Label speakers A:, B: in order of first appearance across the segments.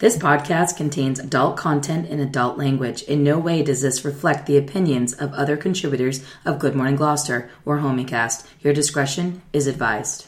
A: This podcast contains adult content and adult language. In no way does this reflect the opinions of other contributors of Good Morning Gloucester or Homiecast. Your discretion is advised.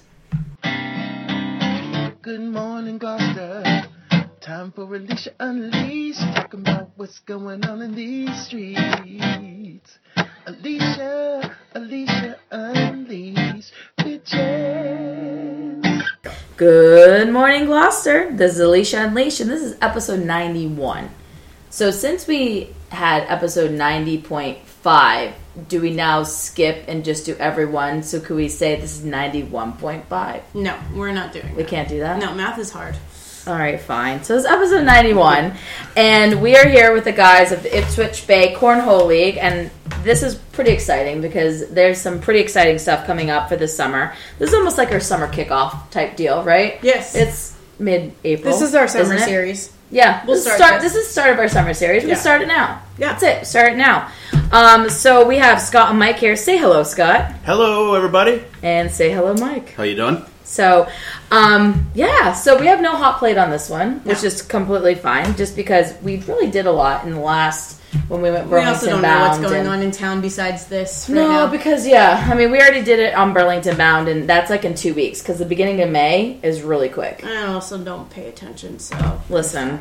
B: Good morning, Gloucester. Time for Alicia Unleashed. Talking about what's going on in these streets. Alicia Unleashed. Bitches.
A: Good morning, Gloucester. This is Alicia Unleashed, and this is episode 91. So since we had episode 90.5, do we now skip and just do everyone? So could we say this is 91.5?
C: No, we're not doing
A: We
C: that.
A: can't do that?
C: No, math is hard.
A: All right, fine. So it's episode 91, and we are here with the guys of the Ipswich Bay Cornhole League, and this is pretty exciting because there's some pretty exciting stuff coming up for this summer. This is almost like our summer kickoff type deal, right?
C: Yes.
A: It's mid-April.
C: This is our summer
A: isn't it?
C: series.
A: Yeah,
C: We'll
A: this
C: start
A: is the start of our summer series. We'll
C: Yeah.
A: start it now.
C: Yeah.
A: That's it. Start it now. So we have Scott and Mike here. Say hello, Scott.
D: Hello, everybody.
A: And say hello, Mike.
D: How you doing?
A: So, so we have no hot plate on this one, which
C: No.
A: is completely fine, just because we really did a lot in the last, when we went
C: We
A: Burlington
C: also don't know
A: Bound.
C: what's going on in town besides this right
A: No,
C: now.
A: because, we already did it on Burlington Bound, and that's like in 2 weeks, because the beginning of May is really quick.
C: I also don't pay attention, so...
A: Listen.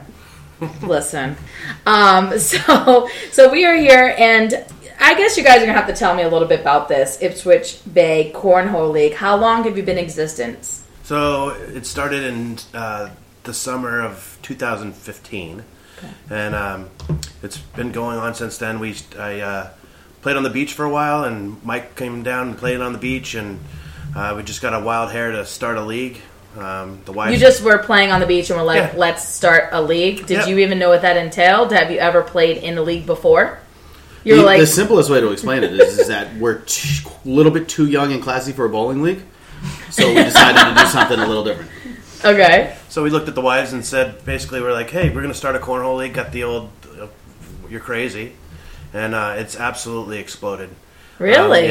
A: So we are here, and I guess you guys are going to have to tell me a little bit about this Ipswich Bay Cornhole League. How long have you been in existence?
D: So it started in the summer of 2015, and it's been going on since then. I played on the beach for a while, and Mike came down and played on the beach, and we just got a wild hair to start a league. The wife.
A: You just were playing on the beach and were like,
D: Yeah.
A: let's start a league. Did
D: Yeah.
A: you even know what that entailed? Have you ever played in a league before? You were like,
E: The simplest way to explain it is that we're a little bit too young and classy for a bowling league, so we decided to do something a little different.
A: okay.
D: So we looked at the wives and said, basically, we're like, hey, we're going to start a cornhole league. Got the old, you're crazy, and it's absolutely exploded.
A: Really?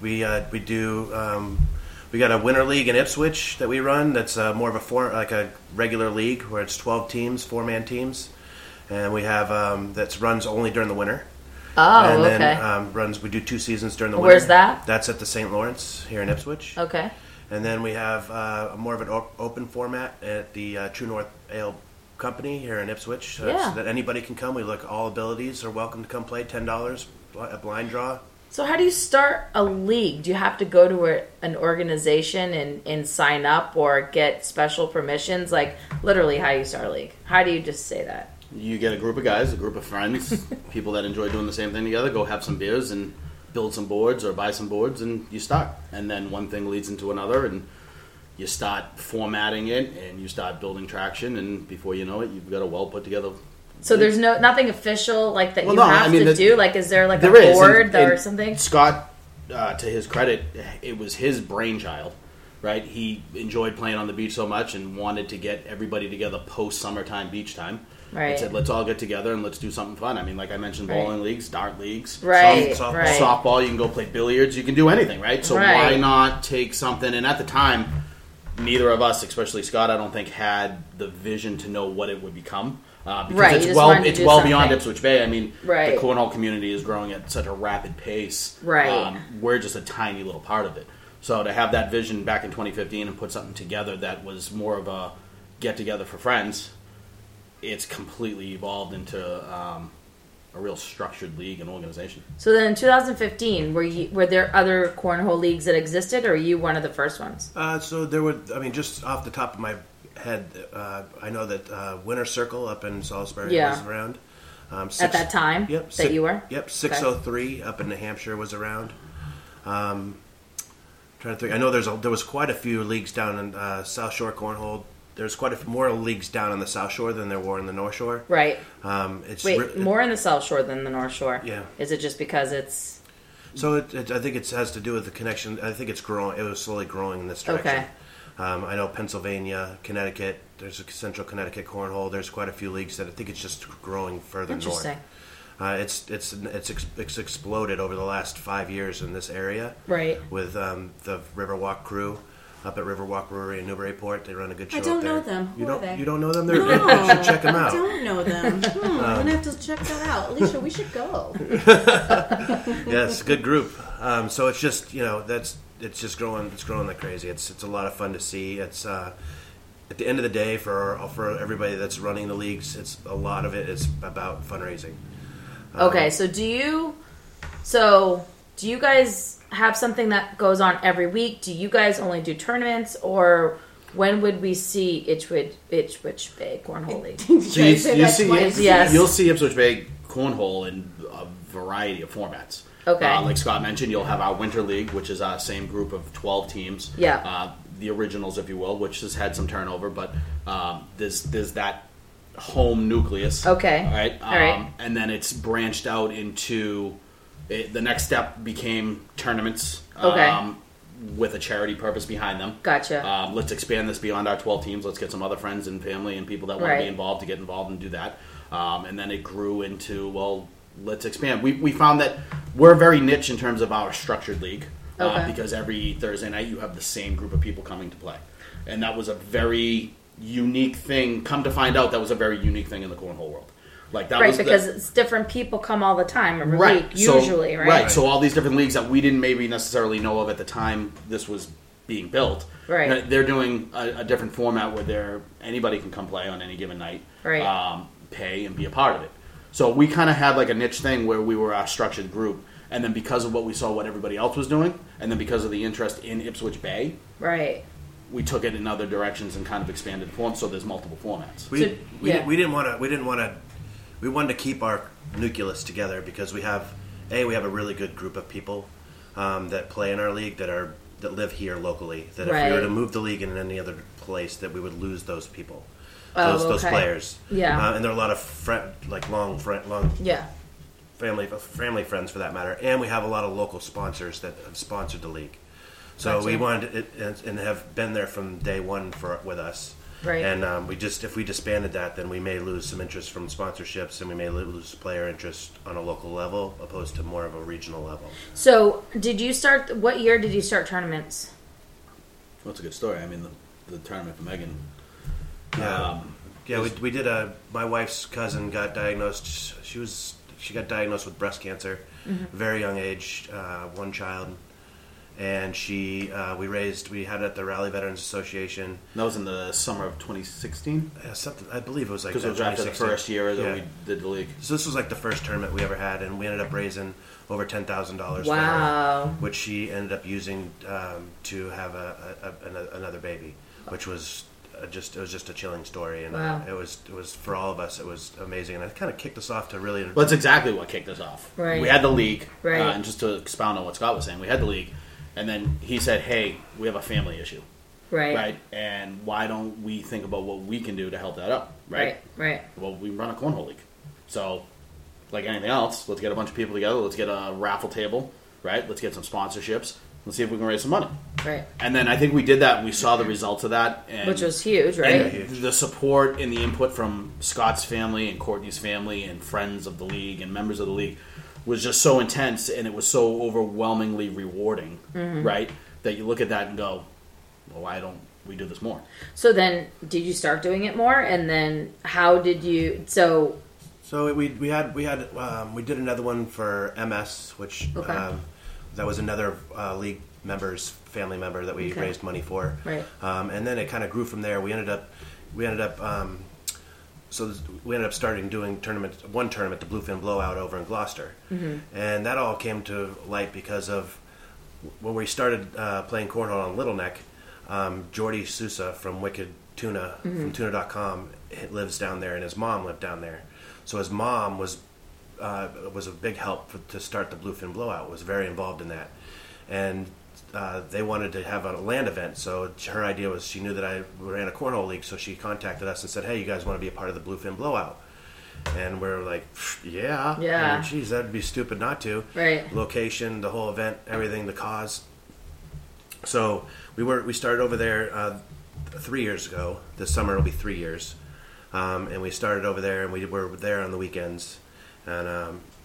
D: We do. We got a winter league in Ipswich that we run. That's more of a regular league where it's 12 teams, 4-man teams, and we have that runs only during the winter.
A: Oh,
D: and
A: okay.
D: then we do 2 seasons during the winter.
A: Where's that?
D: That's at the St. Lawrence here in Ipswich.
A: Okay.
D: And then we have more of an open format at the True North Ale Company here in Ipswich, so that anybody can come. We look all abilities are welcome to come play. $10 a blind draw.
A: So how do you start a league? Do you have to go to an organization and sign up or get special permissions? Like, literally, how do you start a league? How do you just say that?
E: You get a group of guys, a group of friends, people that enjoy doing the same thing together, go have some beers and build some boards or buy some boards, and you start. And then one thing leads into another, and you start formatting it, and you start building traction, and before you know it, you've got a well-put-together.
A: So there's nothing official like that
E: Well,
A: you
E: no,
A: have
E: I mean,
A: to do? Like, is there like a
E: There is,
A: board
E: and
A: or something?
E: Scott, to his credit, it was his brainchild, right? He enjoyed playing on the beach so much and wanted to get everybody together post-summertime beach time.
A: Right.
E: And said, let's all get together and let's do something fun. I mean, like I mentioned, bowling leagues, dart leagues.
A: Right,
D: softball.
A: right.
E: Softball, you can go play billiards, you can do anything, right? So
A: Right.
E: why not take something? And at the time, neither of us, especially Scott, I don't think had the vision to know what it would become. Because
A: Right, you
E: it's
A: just wanted to
E: it's
A: do
E: well beyond
A: something.
E: Ipswich Bay. I mean,
A: Right.
E: the cornhole community is growing at such a rapid pace.
A: Right.
E: We're just a tiny little part of it. So to have that vision back in 2015 and put something together that was more of a get-together for friends, it's completely evolved into a real structured league and organization.
A: So then in 2015, were there other cornhole leagues that existed, or were you one of the first ones?
D: So there were, just off the top of my head, I know that Winter Circle up in Salisbury was around.
A: At that time that you were?
D: Yep, 603 up in New Hampshire was around. Trying to think. I know there was quite a few leagues down in South Shore Cornhole. There's quite a few more leagues down on the South Shore than there were in the North Shore.
A: Right.
D: It's
A: more in the South Shore than the North Shore.
D: Yeah.
A: Is it just because it's...
D: So I think it has to do with the connection. I think it's growing. It was slowly growing in this direction.
A: Okay.
D: I know Pennsylvania, Connecticut. There's a Central Connecticut Cornhole. There's quite a few leagues that I think it's just growing further north.
A: Interesting.
D: It's exploded over the last 5 years in this area.
A: Right.
D: With the Riverwalk crew. up at Riverwalk Brewery in Newburyport. They run a good show
C: I don't
D: up there.
C: know them.
D: You
C: Who are
D: don't?
C: they?
D: You don't know them? They're
C: No,
D: good. You should check them
C: I
D: out.
C: don't know them. I'm gonna have to check that out. Alicia, we should go.
D: Yeah, it's a good group. So it's just it's just growing. It's growing like crazy. It's a lot of fun to see. It's at the end of the day for everybody that's running the leagues. It's a lot of it is about fundraising.
A: Okay, so do you guys have something that goes on every week? Do you guys only do tournaments, or when would we see Ipswich Bay Cornhole League?
E: So
A: Yes.
E: you'll see Ipswich Bay Cornhole in a variety of formats.
A: Okay.
E: Like Scott mentioned, you'll have our Winter League, which is our same group of 12 teams.
A: Yeah.
E: The originals, if you will, which has had some turnover, but there's that home nucleus.
A: Okay.
E: All right.
A: All right.
E: And then it's branched out into the next step became tournaments.
A: Okay.
E: With a charity purpose behind them.
A: Gotcha.
E: Let's expand this beyond our 12 teams. Let's get some other friends and family and people that want to
A: Right.
E: be involved to get involved and do that. And then it grew into, well, let's expand. We found that we're very niche in terms of our structured league.
A: Okay.
E: Because every Thursday night you have the same group of people coming to play. And that was a very unique thing. Come to find out, that was a very unique thing in the cornhole world. Like that
A: Right,
E: was
A: because it's different people come all the time every
E: right.
A: week, usually,
E: So,
A: right?
E: So all these different leagues that we didn't maybe necessarily know of at the time this was being built.
A: Right.
E: They're doing a different format where anybody can come play on any given night.
A: Right.
E: Pay and be a part of it. So we kind of had like a niche thing where we were our structured group. And then because of what we saw what everybody else was doing, and then because of the interest in Ipswich Bay,
A: Right.
E: we took it in other directions and kind of expanded the form. So there's multiple formats.
A: So, yeah.
D: We didn't want to. We wanted to keep our nucleus together because we have a really good group of people that play in our league that live here locally. That if we were
A: Right.
D: to move the league in any other place, that we would lose those people,
A: Oh,
D: those
A: okay.
D: players.
A: Yeah.
D: And there are a lot of long
A: Yeah.
D: family friends for that matter, and we have a lot of local sponsors that have sponsored the league. So we
A: Gotcha.
D: wanted it and have been there from day one with us.
A: Right.
D: And if we disbanded that, then we may lose some interest from sponsorships, and we may lose player interest on a local level, opposed to more of a regional level.
A: So, what year did you start tournaments?
E: Well, that's a good story. I mean, the tournament for Megan.
D: Yeah, we did my wife's cousin got diagnosed. She got diagnosed with breast cancer, very young age, one child, and we had it at the Raleigh Veterans Association.
E: That was in the summer of 2016?
D: Something I believe it was like
E: Because it was after the
D: 2016.
E: first year that
D: Yeah.
E: we did the league.
D: So this was like the first tournament we ever had, and we ended up raising over $10,000 for
A: Wow.
D: her, which she ended up using to have another baby, which was just a chilling story, and
A: Wow.
D: it was for all of us. It was amazing, and it kind of kicked us off to really.
E: Well, that's exactly what kicked us off.
A: Right.
E: We had the league,
A: Right.
E: And just to expound on what Scott was saying, we had the league, and then he said, "Hey, we have a family issue,
A: Right.
E: And why don't we think about what we can do to help that up, right?
A: Right.
E: Well, we run a cornhole league, so like anything else, let's get a bunch of people together. Let's get a raffle table, right? Let's get some sponsorships. Let's see if we can raise some money."
A: Right.
E: And then I think we did that, and we saw the results of that, and
A: Which was huge, right?
E: and the support and the input from Scott's family and Courtney's family and friends of the league and members of the league was just so intense, and it was so overwhelmingly rewarding, right? That you look at that and go, well, why don't we do this more?
A: So then, did you start doing it more? And then, how did you? So,
D: We did another one for MS, which
A: Okay.
D: that was another league family member that we
A: Okay.
D: raised money for.
A: Right.
D: And then it kind of grew from there. We ended up starting doing one tournament, the Bluefin Blowout over in Gloucester, and that all came to light because of when we started playing cornhole on Little Neck. Jordy Sousa from Wicked Tuna from Tuna.com lives down there, and his mom lived down there. So his mom was a big help to start the Bluefin Blowout. Was very involved in that, and they wanted to have a land event. So her idea was she knew that I ran a cornhole league, so she contacted us and said, "Hey, you guys want to be a part of the Bluefin Blowout?" And we're like, "Yeah,
A: Yeah.
D: I mean, geez, that'd be stupid not to."
A: right.
D: Location, the whole event, everything, the cause. So we started over there 3 years ago. This summer will be 3 years, and we started over there, and we were there on the weekends, and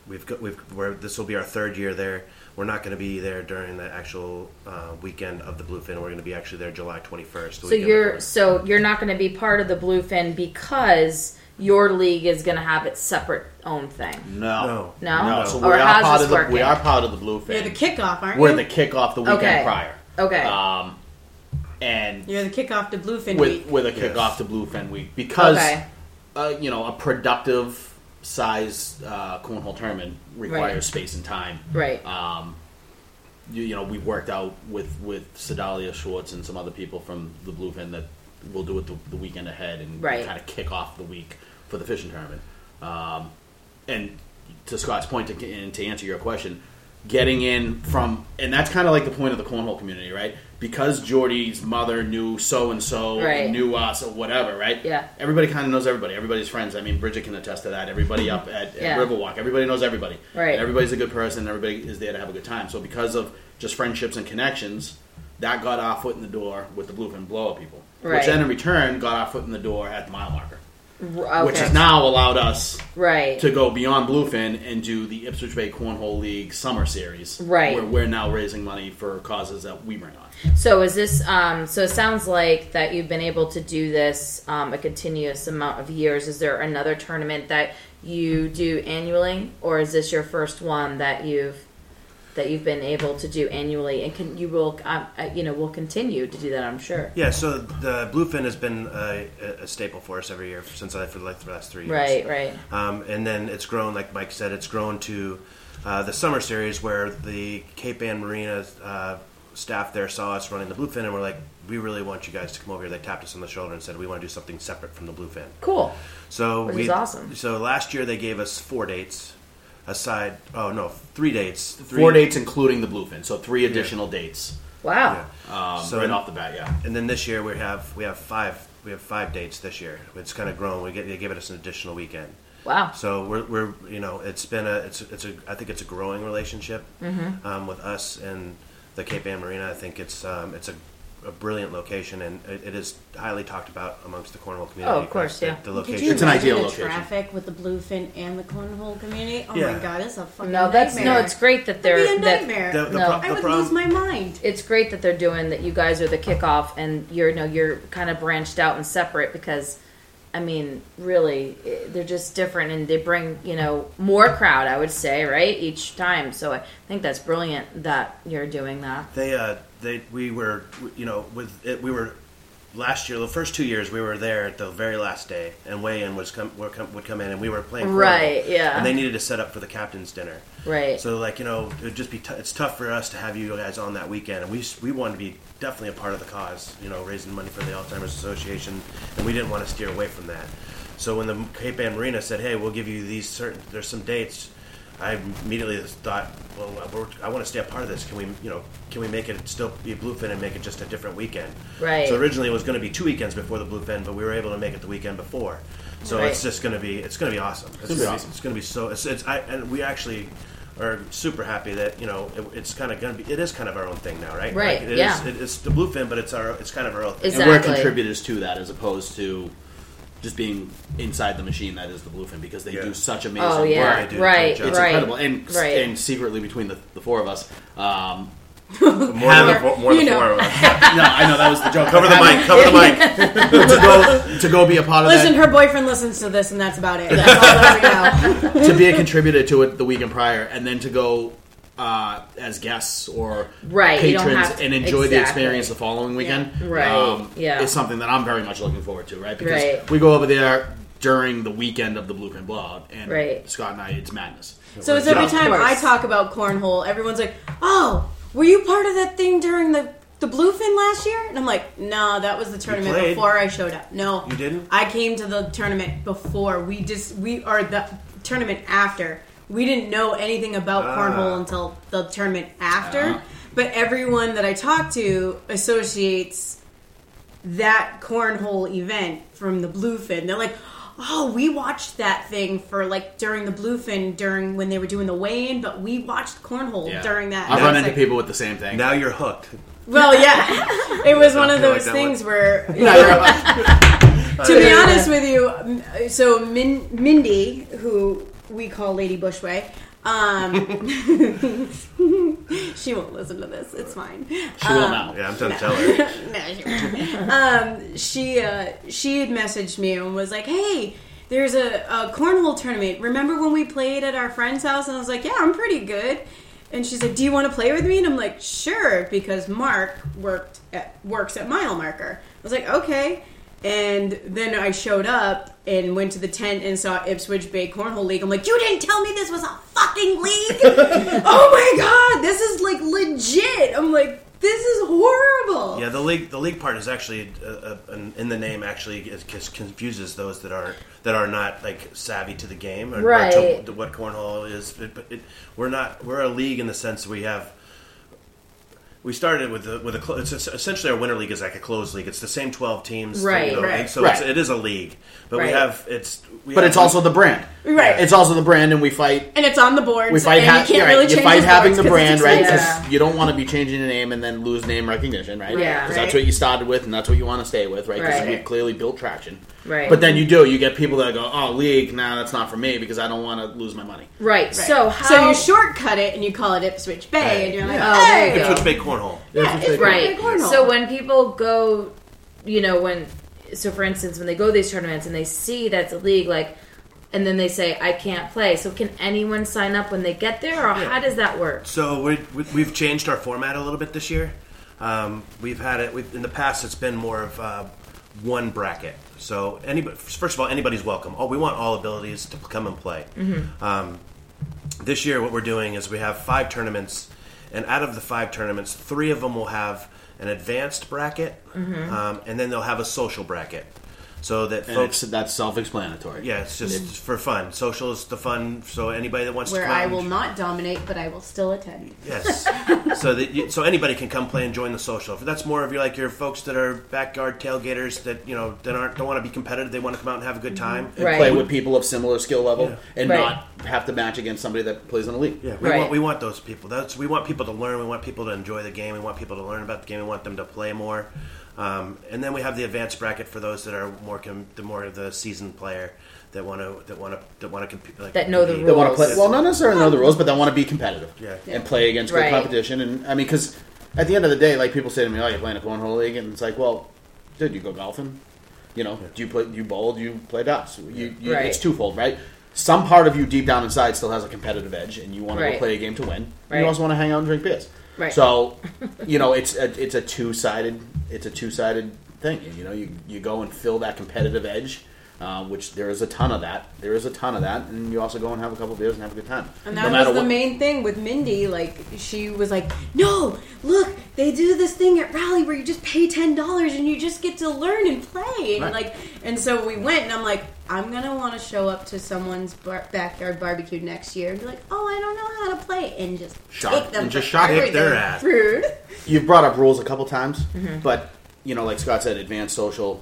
D: this will be our third year there. We're not going to be there during the actual weekend of the Bluefin. We're going to be actually there July 21st.
A: So you're not going to be part of the Bluefin because your league is going to have its separate own thing.
E: No. So
A: Or how's this working?
E: we are part of the Bluefin.
C: You're the kickoff, aren't
E: We're
C: you?
E: the kickoff the weekend prior.
A: Okay.
C: And you're the kickoff to Bluefin week.
E: With a kickoff to Bluefin week because a productive size cornhole tournament requires space and time.
A: Right.
E: We worked out with Sedalia Schwartz and some other people from the Bluefin that we'll do it the weekend ahead and kind of kick off the week for the fishing tournament. And to Scott's point, to answer your question, getting in from, and that's kind of like the point of the cornhole community, right? Because Jordy's mother knew so-and-so, and knew us or whatever, right?
A: Yeah.
E: Everybody kind of knows everybody. Everybody's friends. I mean, Bridget can attest to that. Everybody up at Riverwalk, everybody knows everybody.
A: Right.
E: And everybody's a good person. Everybody is there to have a good time. So because of just friendships and connections, that got our foot in the door with the Bluefin blow-up people.
A: Right.
E: Which then in return got our foot in the door at the mile marker.
A: Okay.
E: Which has now allowed us
A: to
E: go beyond Bluefin and do the Ipswich Bay Cornhole League Summer Series.
A: Right.
E: Where we're now raising money for causes that we bring on.
A: So is this, so it sounds like that you've been able to do this a continuous amount of years. Is there another tournament that you do annually, or is this your first one that you've been able to do annually, and will continue to do that, I'm sure.
D: Yeah, so the Bluefin has been a staple for us every year for the last 3 years.
A: Right.
D: And then it's grown, like Mike said, it's grown to the summer series where the Cape Ann Marina staff there saw us running the Bluefin and were like, we really want you guys to come over here. They tapped us on the shoulder and said, we want to do something separate from the Bluefin.
A: Cool.
D: Which
A: is awesome.
D: So last year they gave us 4 dates. 3 dates.
E: 4 dates including the Bluefin, so 3 additional dates.
A: Wow.
E: Yeah. Right off the bat, yeah.
D: And then this year we have 5 dates this year. It's kind of grown. They give us an additional weekend.
A: Wow.
D: So we're it's been I think it's a growing relationship with us and the Cape Ann Marina. I think it's a brilliant location, and it is highly talked about amongst the cornhole community.
A: Oh, of course, yeah.
D: The location.
C: Could you
E: It's an ideal
C: imagine the
E: location.
C: traffic with the Bluefin and the cornhole community? Oh
D: Yeah.
C: my god, it's a fucking
A: It's great that they're
C: It'd be a nightmare. I would lose my mind.
A: It's great that they're doing that. You guys are the kickoff, and you're kind of branched out and separate because, I mean, really, they're just different, and they bring more crowd. I would say, right, each time. So I think that's brilliant that you're doing that.
D: We were last year. The first 2 years we were there at the very last day, and weigh-in would come in, and we were playing cornhole,
A: right. Yeah,
D: and they needed to set up for the captain's dinner.
A: Right.
D: So it would just be it's tough for us to have you guys on that weekend, and we wanted to be definitely a part of the cause, raising money for the Alzheimer's Association, and we didn't want to steer away from that. So when the Cape Ann Marina said, "Hey, we'll give you there's some dates," I immediately thought, well, I want to stay a part of this. Can we make it still be Bluefin and make it just a different weekend?
A: Right.
D: So originally it was going to be 2 weekends before the Bluefin, but we were able to make it the weekend before. So it's just going to be awesome. It's going to be so. And we actually are super happy that it's kind of going to be. It is kind of our own thing now, right?
A: Right.
D: It's the Bluefin, but it's kind of our own thing.
A: Exactly.
E: And we're contributors to that as opposed to just being inside the machine that is the Bluefin, because they do such amazing work.
A: Right.
E: It's incredible. And secretly between the 4 of us,
D: more than 4 of us.
E: no, I know that was the joke.
D: Cover the mic.
E: to go be a part of
C: Listen,
E: that.
C: her boyfriend listens to this, and that's about it. That's all there we go.
E: To be a contributor to it the weekend prior, and then to go as guests or patrons and enjoy the experience the following weekend, is something that I'm very much looking forward to, right? Because we go over there during the weekend of the Bluefin Blowout, and Scott and I, it's madness.
C: So it's every time I talk about cornhole, everyone's like, "Oh, were you part of that thing during the Bluefin last year?" And I'm like, "No, that was the tournament before I showed up." No,
D: you didn't.
C: I came to the tournament before. We are the tournament after. We didn't know anything about cornhole until the tournament after. But everyone that I talk to associates that cornhole event from the Bluefin. They're like, "Oh, we watched that thing for during the Bluefin during when they were doing the weigh-in, but we watced cornhole during that."
E: I've run into people with the same thing.
D: Now you're hooked.
C: Well, yeah, it was one of those things where. To be honest with you, so Mindy, who we call Lady Bushway, She won't listen to this. It's fine.
E: She will now.
D: Yeah, I'm trying to tell her.
C: No, she won't. She had messaged me and was like, "Hey, there's a cornhole tournament. Remember when we played at our friend's house?" And I was like, "Yeah, I'm pretty good." And she's like, "Do you want to play with me?" And I'm like, "Sure," because Mark works at Mile Marker. I was like, "Okay." And then I showed up and went to the tent and saw Ipswich Bay Cornhole League. I'm like, "You didn't tell me this was a fucking league?" Oh my god, this is like legit. I'm like, this is horrible.
D: Yeah, the league part is actually in the name. Actually, it confuses those that are not like savvy to the game or
A: Right.
D: to what cornhole is. We're a league in the sense we have. We started with it's essentially our winter league is like a closed league. It's the same 12 teams,
A: Right.
C: Right.
D: So
E: Right.
D: it is a league, but
A: Right.
E: But it's also the brand.
C: Right.
E: It's also the brand, and we fight.
C: And it's on the boards.
E: We fight.
C: and you can't really change
E: you fight
C: those
E: having
C: boards
E: the
C: 'cause
E: brand,
C: it's
E: right?
C: expensive.
E: Because you don't want to be changing the name and then lose name recognition, right?
A: Yeah.
E: Because
C: Right.
E: that's what you started with, and that's what you want to stay with, right? Because
A: Right.
E: we've clearly built traction.
A: Right.
E: But then you get people that go, "Oh, league, nah, that's not for me because I don't want to lose my money."
A: Right.
C: Right.
A: So how?
C: So you shortcut it and you call it Ipswich Bay,
D: Right.
C: and you're like,
E: Yeah.
A: Oh, there
C: hey,
A: you go.
D: Ipswich Bay Cornhole.
C: it's
A: Right.
C: cornhole.
A: So when people go, so for instance, when they go to these tournaments and they see that's a league, like, and then they say, "I can't play." So can anyone sign up when they get there, or how does that work?
D: So we've changed our format a little bit this year. We've had it in the past. It's been more of one bracket. So first of all, anybody's welcome. We want all abilities to come and play. This year, what we're doing is we have 5 tournaments, and out of the 5 tournaments, 3 of them will have an advanced bracket, and then they'll have a social bracket. So that
E: And
D: folks,
E: that's self-explanatory.
D: yeah, it's just for fun. Social is the fun. So anybody that wants
C: where
D: to come,
C: I will not dominate, but I will still attend.
D: yes. So anybody can come play and join the social. If that's more of your folks that are backyard tailgaters that don't want to be competitive, they want to come out and have a good time.
E: And
A: Right.
E: play with people of similar skill level, and
A: Right.
E: not have to match against somebody that plays in a league.
D: Yeah,
A: Right.
D: we want those people. We want people to learn. We want people to enjoy the game. We want people to learn about the game. We want them to play more. And then we have the advanced bracket for those that are more of the seasoned player that want to compete.
A: That know the
E: They want to play.
A: Rules.
E: Well, not necessarily know the rules, but they want to be competitive.
D: Yeah.
E: And play against
A: Right.
E: good competition. And I mean, because at the end of the day, like people say to me, "Oh, you're playing a cornhole league," and it's like, well, dude, you go golfing. Do you play? You bowl? Do you play darts?
A: Right.
E: It's twofold, right? Some part of you deep down inside still has a competitive edge, and you want to
A: Right.
E: go play a game to win.
A: Right.
E: You also want to hang out and drink beers.
A: Right.
E: So, it's a two-sided thing. You go and fill that competitive edge, which there is a ton of that. And you also go and have a couple beers and have a good time.
C: And
E: No
C: that
E: matter
C: was the
E: what-
C: main thing with Mindy. Like, she was like, "No, look, they do this thing at Rally where you just pay $10 and you just get to learn and play." And
E: Right.
C: and so we went, and I'm like, I'm gonna want to show up to someone's backyard barbecue next year and be like, "Oh, I don't know how to play," and just
E: Shock-
C: take them
E: and just
C: for
E: shock
C: everything.
D: their ass.
C: Rude.
E: You've brought up rules a couple times, but like Scott said, advanced social,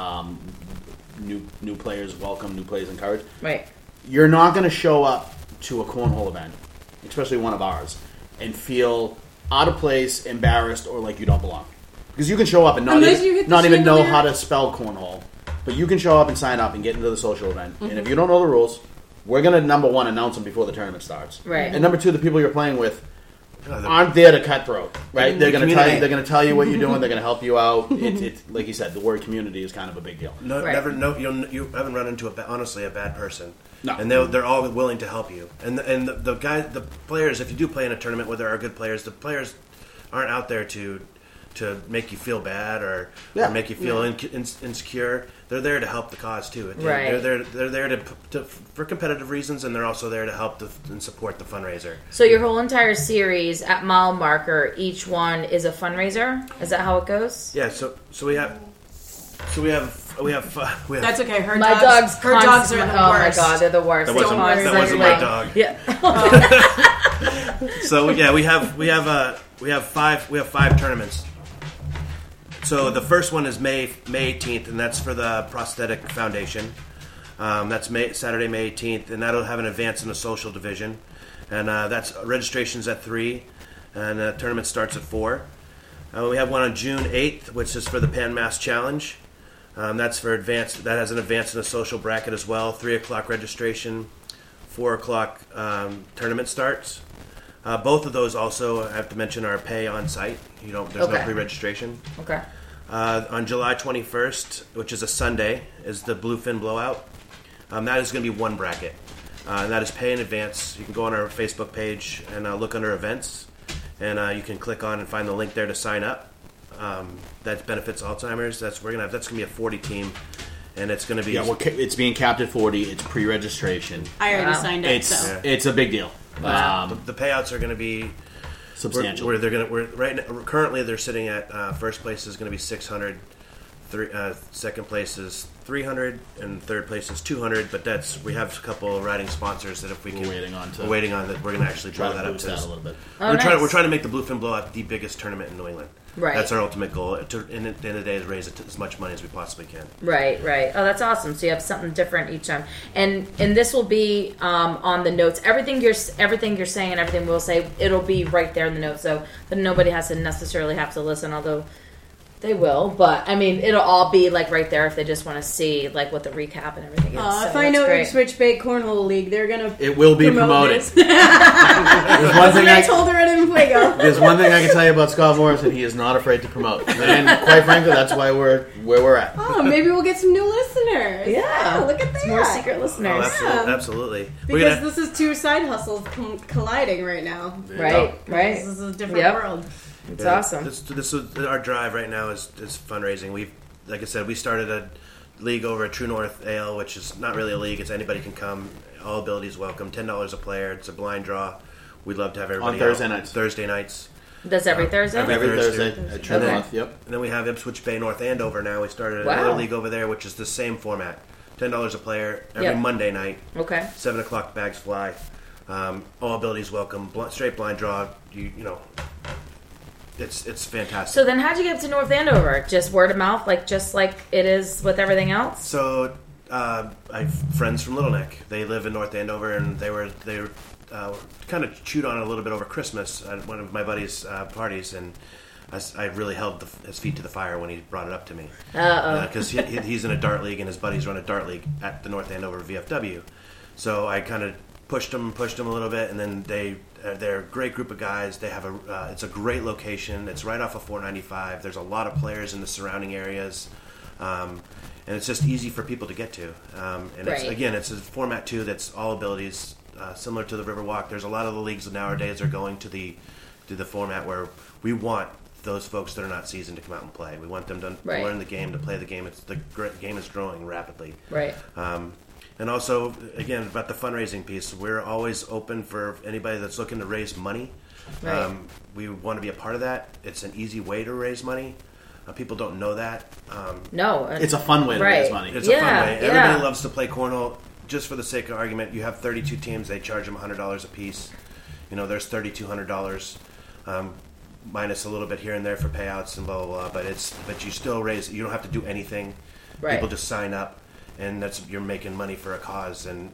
E: new players welcome, new players encouraged.
A: Right.
E: You're not going to show up to a cornhole event, especially one of ours, and feel out of place, embarrassed, or like you don't belong. Because you can show up and not
C: Unless you hit
E: even,
C: the
E: not even know
C: chandelier.
E: how to spell cornhole, but you can show up and sign up and get into the social event. And if you don't know the rules, we're going to, number one, announce them before the tournament starts.
A: Right.
E: And number two, the people you're playing with
D: The-
E: aren't there to cutthroat, right? They're going to tell you.
D: Community.
E: They're going to tell you what you're doing. They're going to help you out. It's like you said, the word community is kind of a big deal.
D: No,
A: Right.
D: never. No, you haven't run into honestly a bad person.
E: No.
D: And they're all willing to help you. And the players, if you do play in a tournament where there are good players, the players aren't out there to make you feel bad or make you feel insecure. They're there to help the cause too.
A: Right.
D: They're there for competitive reasons, and they're also there to help and support the fundraiser.
A: So your whole entire series at Mile Marker, each one is a fundraiser. Is that how it goes?
D: Yeah. So we have.
C: That's okay. Her
A: My
C: dogs
A: dogs.
C: are the
A: Oh my
C: worst.
A: god, they're the worst.
D: That wasn't,
A: They're
D: that wasn't my dog.
A: Yeah.
D: So yeah, we have five tournaments. So the first one is May 18th, and that's for the Prosthetic Foundation. That's Saturday, May 18th, and that'll have an advance in the social division. And that's registration's at 3, and the tournament starts at 4. We have one on June 8th, which is for the Pan Mass Challenge. That's for advance. That has an advance in the social bracket as well. 3 o'clock registration. 4 o'clock tournament starts. Both of those also, I have to mention, are pay on site. There's no
A: Okay.
D: pre-registration.
A: Okay.
D: On July 21st, which is a Sunday, is the Bluefin Blowout. That is going to be one bracket. And that is pay in advance. You can go on our Facebook page and look under events, and you can click on and find the link there to sign up. That benefits Alzheimer's. That's going to be a 40 team, and it's going to be
E: it's being capped at 40. It's pre-registration.
C: I already
A: Wow.
C: signed up, so.
E: It's a big deal.
D: the payouts are going to be
E: Substantial.
D: Currently they're sitting at first place is going to be 600, second place is 300, and third place is 200. But we have a couple of riding sponsors that if we can,
E: We're waiting on
D: that we're going to actually draw
E: try
D: that
E: to
D: up
E: boost
D: to
E: that
D: us.
E: a little bit.
A: Oh,
D: We're trying to make the Bluefin Blowout the biggest tournament in New England.
A: Right.
D: That's our ultimate goal. At the end of the day, is raise as much money as we possibly can.
A: Right. Oh, that's awesome. So you have something different each time, and this will be on the notes. Everything you're saying and everything we'll say, it'll be right there in the notes, so that nobody has to necessarily have to listen. Although they will, but I mean, it'll all be like right there if they just want to see like what the recap and everything is. So
C: If I know
A: that's great.
C: Ipswich Bay Cornhole League, they're gonna.
E: It will be
C: promote
E: promoted.
C: this.
E: There's one
C: That's
E: thing
C: what I told her at Fuego.
E: There's one thing I can tell you about Scott Morrison. He is not afraid to promote, and quite frankly, that's why we're where we're at.
C: Oh, maybe we'll get some new listeners.
A: Yeah,
C: look at that.
A: It's more secret
D: Oh,
A: listeners.
D: absolutely.
C: Because this is two side hustles colliding right now.
A: Right.
C: This is a different
A: Yep.
C: world.
A: It's awesome.
D: This is our drive right now is fundraising. Like I said, we started a league over at True North AL, which is not really a league. It's anybody can come. All abilities welcome. $10 a player. It's a blind draw. We'd love to have everybody
E: On Thursday
D: out.
E: nights.
D: Thursday nights.
A: That's every Thursday.
D: every
E: Every
D: Thursday.
E: Thursday at True
A: Okay.
E: North. Yep.
D: And then we have Ipswich Bay North Andover now. We started
A: Wow.
D: another league over there, which is the same format. $10 a player every
A: Yep.
D: Monday night.
A: Okay.
D: 7 o'clock bags fly. All abilities welcome. Straight blind draw. It's fantastic.
A: So then, how'd you get to North Andover? Just word of mouth, just like it is with everything else.
D: So I have friends from Little Neck. They live in North Andover, and they were kind of chewed on a little bit over Christmas at one of my buddy's parties, and I really held his feet to the fire when he brought it up to me. Because he's in a dart league, and his buddies run a dart league at the North Andover VFW. So I kind of pushed them a little bit, and then they're a great group of guys. They have it's a great location. It's right off of 495. There's a lot of players in the surrounding areas. And it's just easy for people to get to. And
A: Right.
D: it's a format too that's all abilities, similar to the Riverwalk. There's a lot of the leagues nowadays are going to the format where we want those folks that are not seasoned to come out and play. We want them to
A: Right.
D: learn the game, to play the game. The game is growing rapidly.
A: Right.
D: And also, again, about the fundraising piece, we're always open for anybody that's looking to raise money.
A: Right.
D: We want to be a part of that. It's an easy way to raise money. People don't know that.
A: No.
E: It's a fun way to raise money.
D: It's a fun
A: Yeah,
D: way.
A: yeah.
D: Everybody loves to play cornhole. Just for the sake of argument, you have 32 teams. They charge them $100 a piece. There's $3,200 minus a little bit here and there for payouts and blah blah blah. But you still raise. You don't have to do anything.
A: Right.
D: People just sign up, and you're making money for a cause. And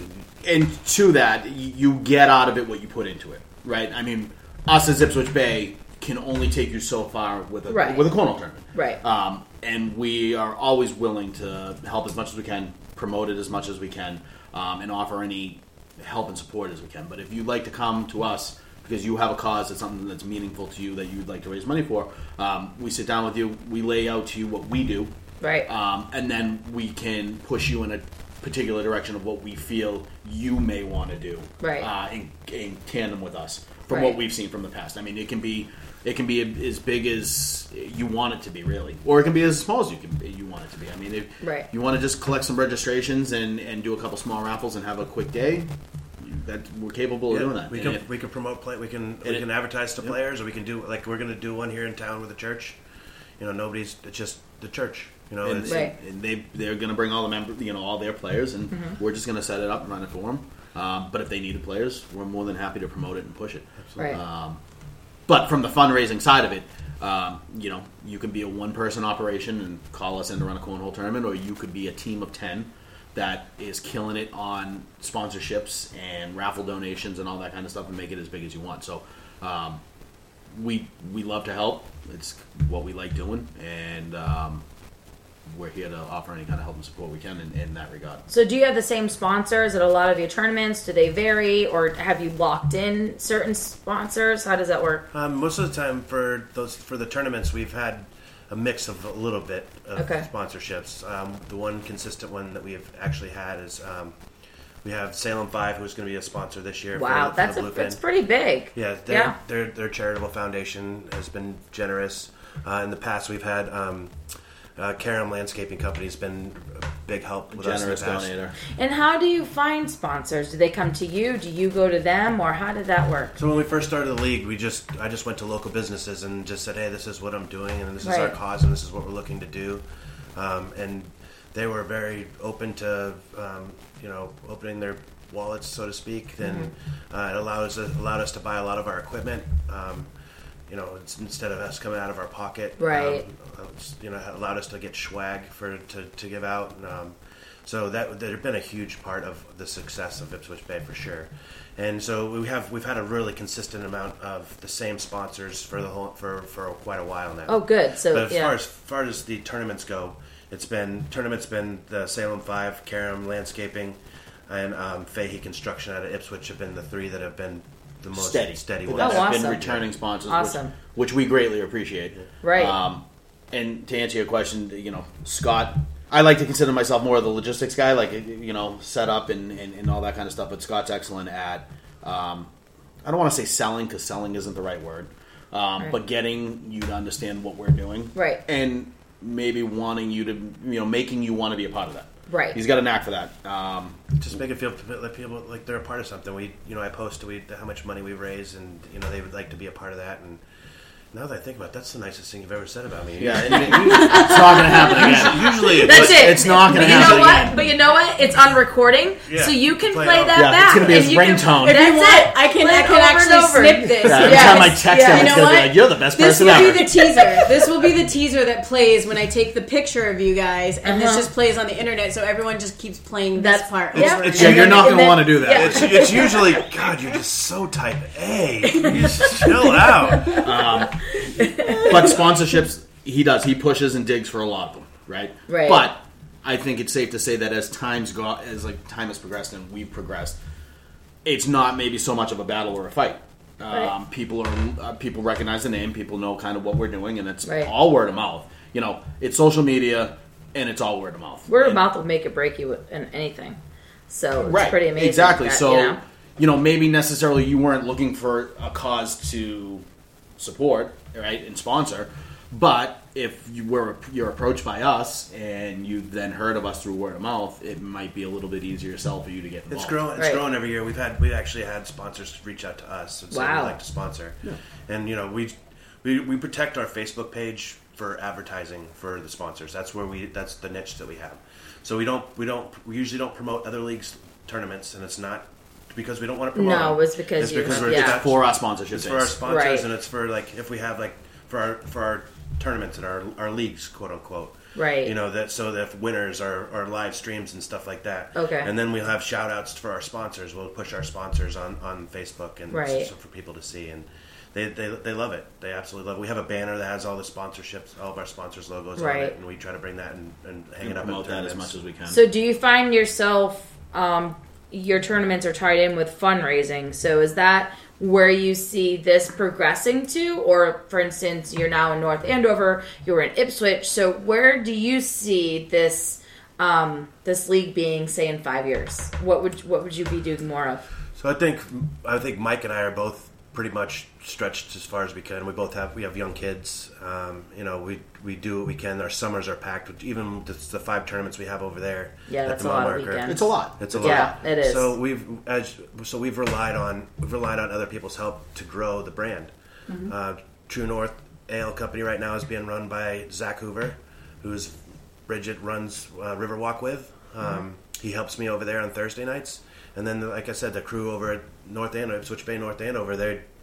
E: to that, you get out of it what you put into it, right? I mean, us as Ipswich Bay can only take you so far with a
A: Right.
E: cornhole tournament,
A: Right.
E: And we are always willing to help as much as we can, promote it as much as we can, and offer any help and support as we can. But if you'd like to come to us because you have a cause that's something that's meaningful to you that you'd like to raise money for, we sit down with you, we lay out to you what we do,
A: Right.
E: and then we can push you in a particular direction of what we feel you may want to do,
A: Right.
E: in tandem with us from
A: Right.
E: what we've seen from the past. I mean, it can be as big as you want it to be, really, or it can be as small as you want it to be. I mean, if
A: Right.
E: you want to just collect some registrations and do a couple small raffles and have a quick day, that we're capable of doing that.
D: We
E: And
D: can we can promote play. We can
E: and
D: we can advertise to players, or we can do like we're going to do one here in town with the church. It's just the church.
E: and,
A: Right.
E: and they're going to bring all the members, all their players, and
A: Mm-hmm.
E: we're just going to set it up and run it for them. But if they need the players, we're more than happy to promote it and push it.
A: Right.
E: But from the fundraising side of it, you can be a one-person operation and call us in to run a cornhole tournament, or you could be a team of 10 that is killing it on sponsorships and raffle donations and all that kind of stuff and make it as big as you want. So we love to help. It's what we like doing, and we're here to offer any kind of help and support we can in that regard.
A: So do you have the same sponsors at a lot of your tournaments? Do they vary, or have you locked in certain sponsors? How does that work?
D: Most of the time for the tournaments, we've had a mix of a little bit of sponsorships. The one consistent one that we've actually had is we have Salem 5, who's going to be a sponsor this year.
A: Wow,
D: for
A: that's
D: the Bluefin.
A: that's pretty big.
D: Yeah, their charitable foundation has been generous. In the past, we've had Karam Landscaping Company has been a big help with
E: Generous
D: us in the past.
E: donator.
A: And how do you find sponsors? Do they come to you? Do you go to them, or how did that work?
D: So when we first started the league, I just went to local businesses and just said, hey, this is what I'm doing, and this is our cause, and this is what we're looking to do. And they were very open to, opening their wallets, so to speak. And it allowed us to buy a lot of our equipment. Instead of us coming out of our pocket,
A: right?
D: It allowed us to get swag to give out. So that there's been a huge part of the success of Ipswich Bay for sure. And so we've had a really consistent amount of the same sponsors for quite a while now.
A: Oh, good. So
D: but as far as the tournaments go, been the Salem 5, Karam Landscaping, and Fahey Construction out of Ipswich have been the three that have been the most steady ones.
A: Oh,
E: Have
A: awesome.
E: been returning sponsors,
A: Awesome.
E: which we greatly appreciate.
A: Right.
E: And to answer your question, Scott, I like to consider myself more of the logistics guy, like set up and all that kind of stuff. But Scott's excellent at I don't want to say selling, because selling isn't the right word, but getting you to understand what we're doing,
A: right,
E: and maybe wanting you to making you want to be a part of that.
A: Right.
E: He's got a knack for that.
D: Just make it feel like people like they're a part of something. I post how much money we raise, and they would like to be a part of that. And now that I think about it, that's the nicest thing you've ever said about me.
E: Yeah, it's not going to happen again.
D: Usually,
A: that's it.
E: It's not going to happen again.
A: But you know what? It's on recording, so you can play that back.
E: It's going to be his ringtone.
C: If you want, I can actually snip this.
E: Every time I text him, it's going to be like, you're the best person ever.
C: This will be the teaser. This will be the teaser that plays when I take the picture of you guys, and this just plays on the internet, so everyone just keeps playing this part.
A: Yeah,
E: you're not going to want to do that.
D: Yeah. It's usually, God, you're just so type A. You just chill out.
E: But sponsorships, he does. He pushes and digs for a lot of them, right?
A: Right.
E: But I think it's safe to say that as time has progressed and we've progressed, it's not maybe so much of a battle or a fight.
A: Right.
E: People recognize the name. People know kind of what we're doing, and it's
A: right.
E: all word of mouth. It's social media, and it's all word of mouth.
A: Word of mouth will make it break you in anything. So it's pretty amazing.
E: Exactly.
A: That,
E: so maybe necessarily you weren't looking for a cause to support, right, and sponsor, but if you're approached by us and you've then heard of us through word of mouth, it might be a little bit easier for you to get involved.
D: It's growing every year. We've actually had sponsors reach out to us and say we'd like to sponsor. Yeah. And we protect our Facebook page for advertising for the sponsors. That's the niche that we have. So we usually don't promote other leagues' tournaments, and it's not because we don't want to promote.
A: No,
D: them.
A: it's because
D: it's
E: for our sponsorship.
D: It's for our sponsors,
A: right.
D: and it's for if we have for our tournaments and our leagues, quote unquote.
A: Right.
D: So that winners are live streams and stuff like that.
A: Okay.
D: And then we'll have shout outs for our sponsors. We'll push our sponsors on Facebook and so for people to see, and they love it. They absolutely love it. We have a banner that has all the sponsorships, all of our sponsors' logos on it, and we try to bring that and hang it up
E: promote that as much as we can.
A: So do you find yourself your tournaments are tied in with fundraising? So is that where you see this progressing to? Or, for instance, you're now in North Andover, you're in Ipswich. So where do you see this this league being, say, in 5 years? What would you be doing more of?
D: So I think Mike and I are both pretty much stretched as far as we can. We have young kids. We do what we can. Our summers are packed. Even the 5 tournaments we have over there.
A: Yeah, that's a lot of weekends.
E: It's a lot.
D: It's a lot.
A: Yeah, it is.
D: So we've relied on other people's help to grow the brand. Mm-hmm. True North Ale Company right now is being run by Zach Hoover, who's Bridget runs Riverwalk with. He helps me over there on Thursday nights. And then, like I said, the crew over at North Andover, Ipswich Bay, North Andover,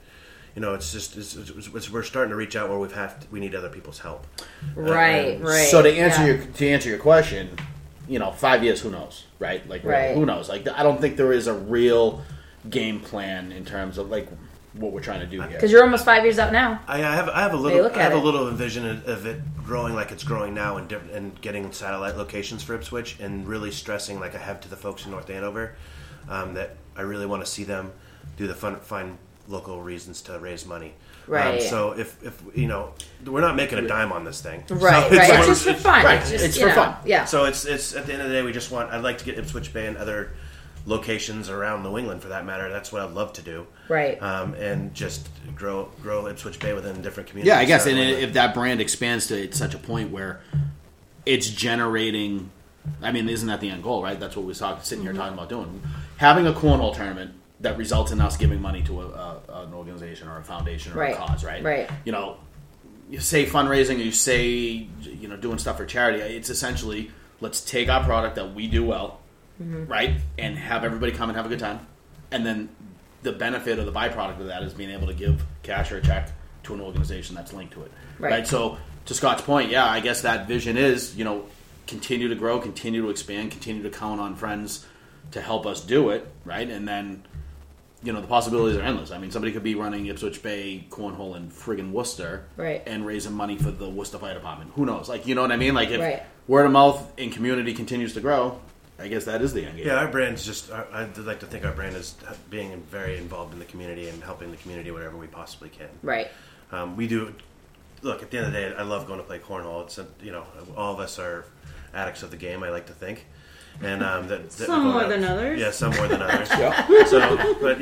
D: we're starting to reach out where we need other people's help.
A: Right.
E: So to answer your question, 5 years, who knows, right? Who knows? I don't think there is a real game plan in terms of what we're trying to do here.
A: Because you're almost 5 years out now.
D: I have a
A: They
D: little
A: look
D: I have
A: at
D: a
A: it.
D: little vision of it growing like it's growing now and getting satellite locations for Ipswich and really stressing like I have to the folks in North Andover that I really want to see them do the find local reasons to raise money.
A: Right.
D: So if we're not making a dime on this thing.
A: Right,
D: So
A: right. It's just for fun.
E: right,
A: It's, just,
E: it's
A: you
E: for fun.
A: Yeah.
D: So it's at the end of the day I'd like to get Ipswich Bay and other locations around New England for that matter. That's what I'd love to do.
A: Right.
D: And just grow Ipswich Bay within different communities.
E: Yeah, I guess, and
D: around New
E: if
D: England.
E: that brand expands to such a point where it's generating, I mean, isn't that the end goal, right? That's what we're sitting here talking about doing. Having a cornhole tournament that results in us giving money to an organization or a foundation or
A: Right.
E: a cause, right?
A: Right.
E: You say fundraising, or you say doing stuff for charity. It's essentially let's take our product that we do well, right, and have everybody come and have a good time, and then the benefit or the byproduct of that is being able to give cash or a check to an organization that's linked to it,
A: Right.
E: So to Scott's point, yeah, I guess that vision is continue to grow, continue to expand, continue to count on friends to help us do it, right, and then. The possibilities are endless. I mean, somebody could be running Ipswich Bay cornhole in friggin' Worcester,
A: Right.
E: and raising money for the Worcester Fire Department. Who knows? Like, you know what I mean? Like, if
A: Right.
E: word of mouth in community continues to grow, I guess that is the end game.
D: Yeah, our brand's just. I'd like to think our brand is being very involved in the community and helping the community whatever we possibly can.
A: Right.
D: We do. Look, at the end of the day, I love going to play cornhole. It's all of us are addicts of the game. I like to think, and that
C: Some more than others.
D: Yeah, some more than others.
E: Yeah.
D: So, but